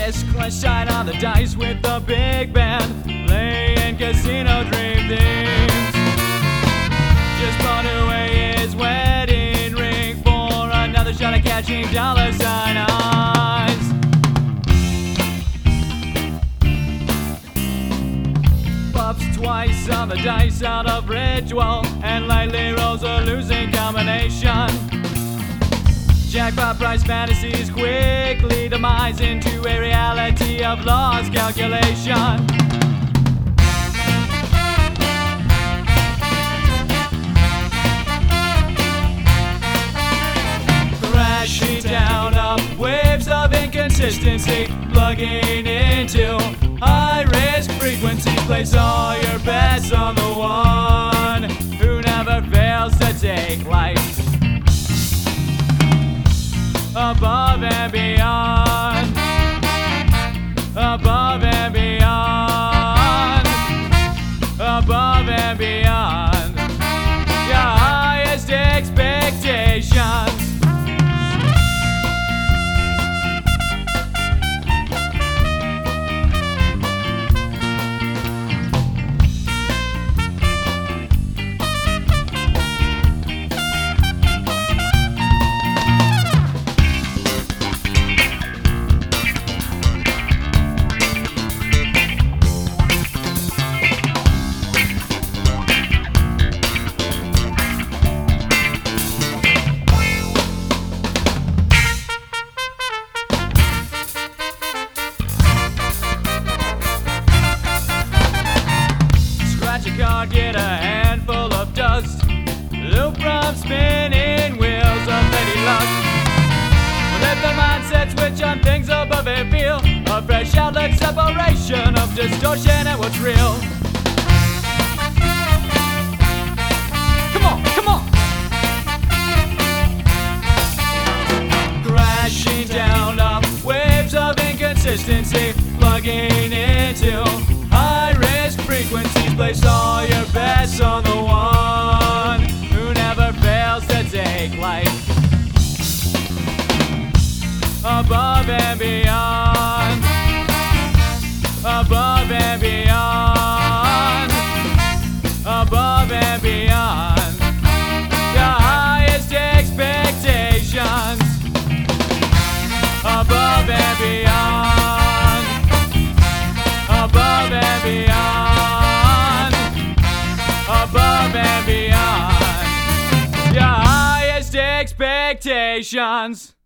risk, let's shine on the dice with the big band, playing casino dream themes. Just pawned away his wedding ring for another shot at catching dollar sign eyes. Pops twice on the dice out of ritual, and lightly rolls a losing combination. Jackpot price fantasies quickly demise into a reality of lost calculation. Crashing down up waves of inconsistency, plugging into high-risk frequencies. Place all your bets on the one who never fails to take life above and beyond, above and beyond, above and beyond your highest expectations. Get a handful of dust, loop from spinning wheels of lady luck. Let the mindset switch on things above and feel a fresh outlet, separation of distortion and what's real. Come on, come on. Crashing down up waves of inconsistency, plugging into high-risk frequencies. Place all your bets on the one who never fails to take life above and beyond, above and beyond, above and beyond your highest expectations, above and beyond, above and beyond, above and beyond your highest expectations.